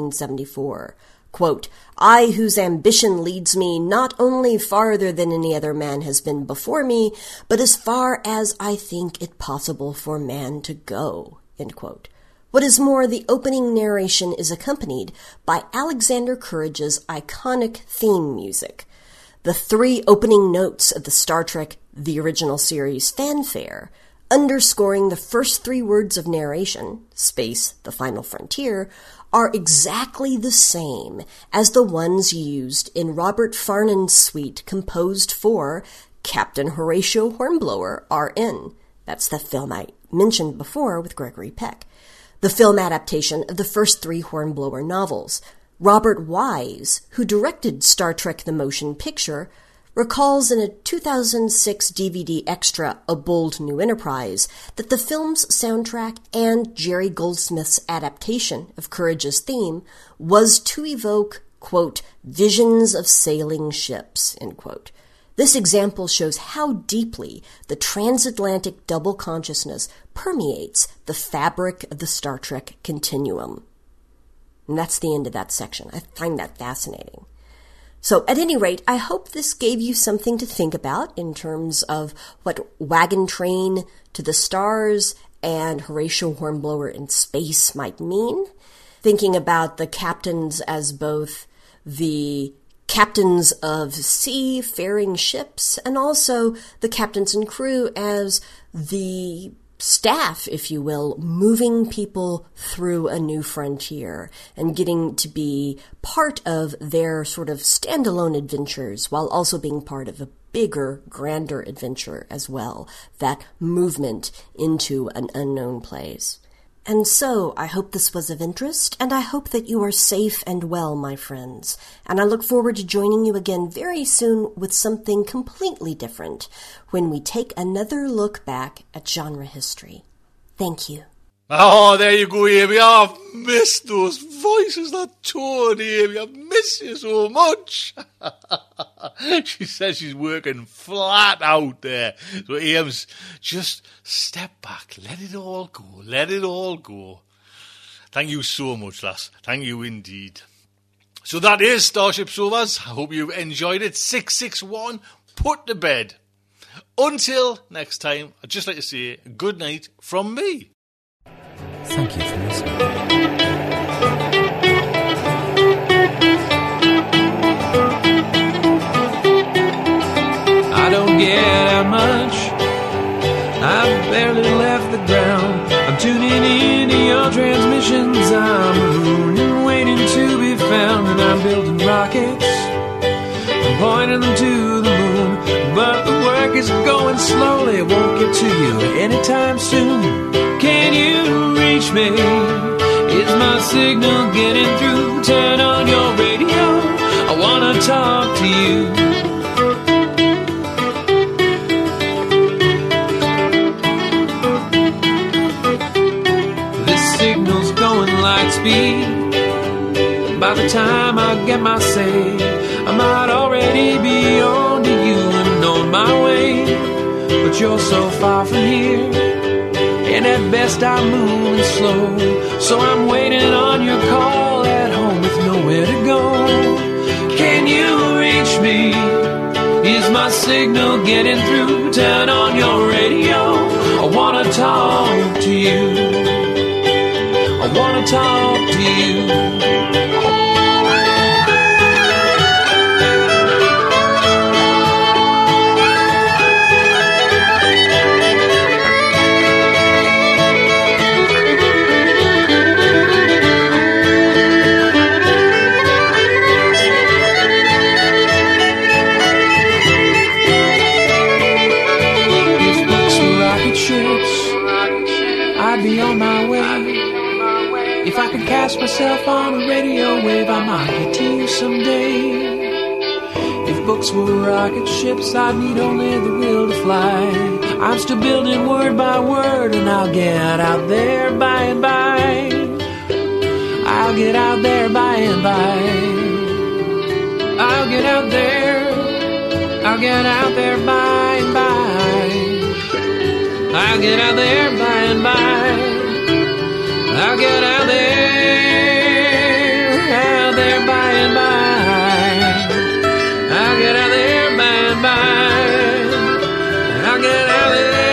[SPEAKER 16] 1774. Quote, I whose ambition leads me not only farther than any other man has been before me, but as far as I think it possible for man to go. End quote. What is more, the opening narration is accompanied by Alexander Courage's iconic theme music. The three opening notes of the Star Trek The Original Series fanfare, underscoring the first three words of narration, space, the final frontier, are exactly the same as the ones used in Robert Farnon's suite composed for Captain Horatio Hornblower, R.N. That's the film I mentioned before with Gregory Peck. The film adaptation of the first three Hornblower novels. Robert Wise, who directed Star Trek the Motion Picture, recalls in a 2006 DVD extra, A Bold New Enterprise, that the film's soundtrack and Jerry Goldsmith's adaptation of Courage's theme was to evoke, quote, visions of sailing ships, end quote. This example shows how deeply the transatlantic double consciousness permeates the fabric of the Star Trek continuum. And that's the end of that section. I find that fascinating. So at any rate, I hope this gave you something to think about in terms of what Wagon Train to the Stars and Horatio Hornblower in Space might mean. Thinking about the captains as both the captains of seafaring ships and also the captains and crew as the staff, if you will, moving people through a new frontier and getting to be part of their sort of standalone adventures while also being part of a bigger, grander adventure as well, that movement into an unknown place. And so, I hope this was of interest, and I hope that you are safe and well, my friends. And I look forward to joining you again very soon with something completely different when we take another look back at genre history. Thank you.
[SPEAKER 9] Oh, there you go, Amy. I've missed those voices, that tone, Amy. I miss you so much. She says she's working flat out there. So Ames, just step back. Let it all go. Let it all go. Thank you so much, lass. Thank you indeed. So that is Starship Sovas. I hope you've enjoyed it. 661, put to bed. Until next time, I'd just like to say good night from me.
[SPEAKER 8] Thank you for listening.
[SPEAKER 7] I don't get out much. I've barely left the ground. I'm tuning into your transmissions. I'm mooning, waiting to be found. And I'm building rockets. I'm pointing them to the moon. But the work is going slowly. Won't get to you anytime soon. Can you reach me? Is my signal getting through? Turn on your radio. I wanna talk to you. This signal's going light speed. By the time I get my say, I might already be on to you and on my way. But you're so far from here. And at best I'm moving slow. So I'm waiting on your call at home with nowhere to go. Can you reach me? Is my signal getting through? Turn on your radio. I wanna talk to you. I wanna talk to you. I'd be on my way. If I could cast myself on a radio wave, I might get to you someday. If books were rocket ships, I'd need only the will to fly. I'm still building word by word, and I'll get out there by and by. I'll get out there by and by. I'll get out there. I'll get out there by and by. I'll get out there by and by. I'll get out there by and by. I'll get out there by and by. I'll get out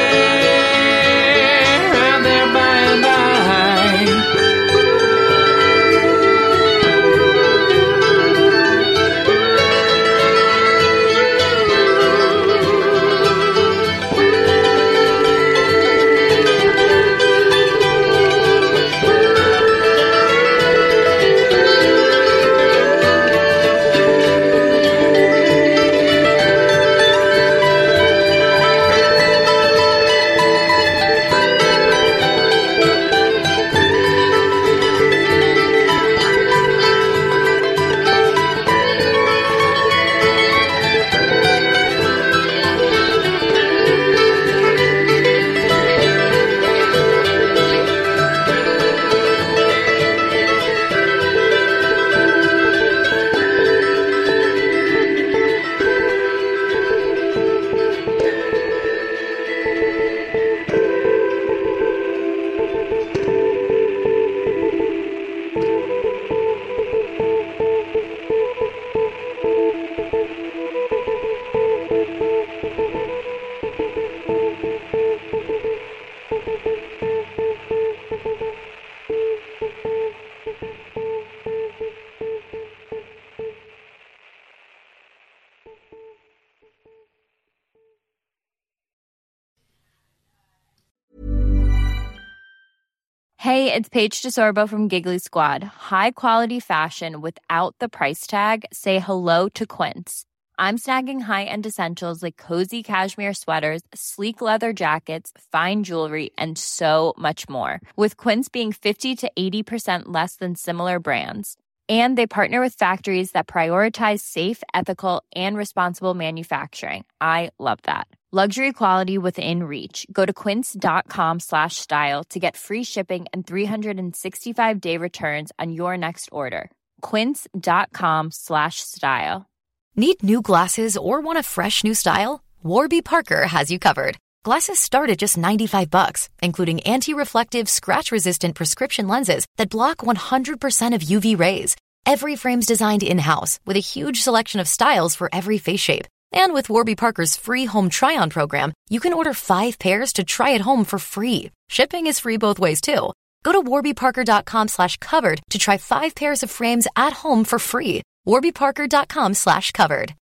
[SPEAKER 7] there by and by.
[SPEAKER 17] Hey, it's Paige DeSorbo from Giggly Squad. High quality fashion without the price tag. Say hello to Quince. I'm snagging high-end essentials like cozy cashmere sweaters, sleek leather jackets, fine jewelry, and so much more. With Quince being 50 to 80% less than similar brands. And they partner with factories that prioritize safe, ethical, and responsible manufacturing. I love that. Luxury quality within reach. Go to quince.com/style to get free shipping and 365-day returns on your next order. Quince.com/style.
[SPEAKER 18] Need new glasses or want a fresh new style? Warby Parker has you covered. Glasses start at just $95, including anti-reflective, scratch-resistant prescription lenses that block 100% of UV rays. Every frame's designed in-house with a huge selection of styles for every face shape. And with Warby Parker's free home try-on program, you can order 5 pairs to try at home for free. Shipping is free both ways, too. Go to warbyparker.com/covered to try 5 pairs of frames at home for free. warbyparker.com/covered.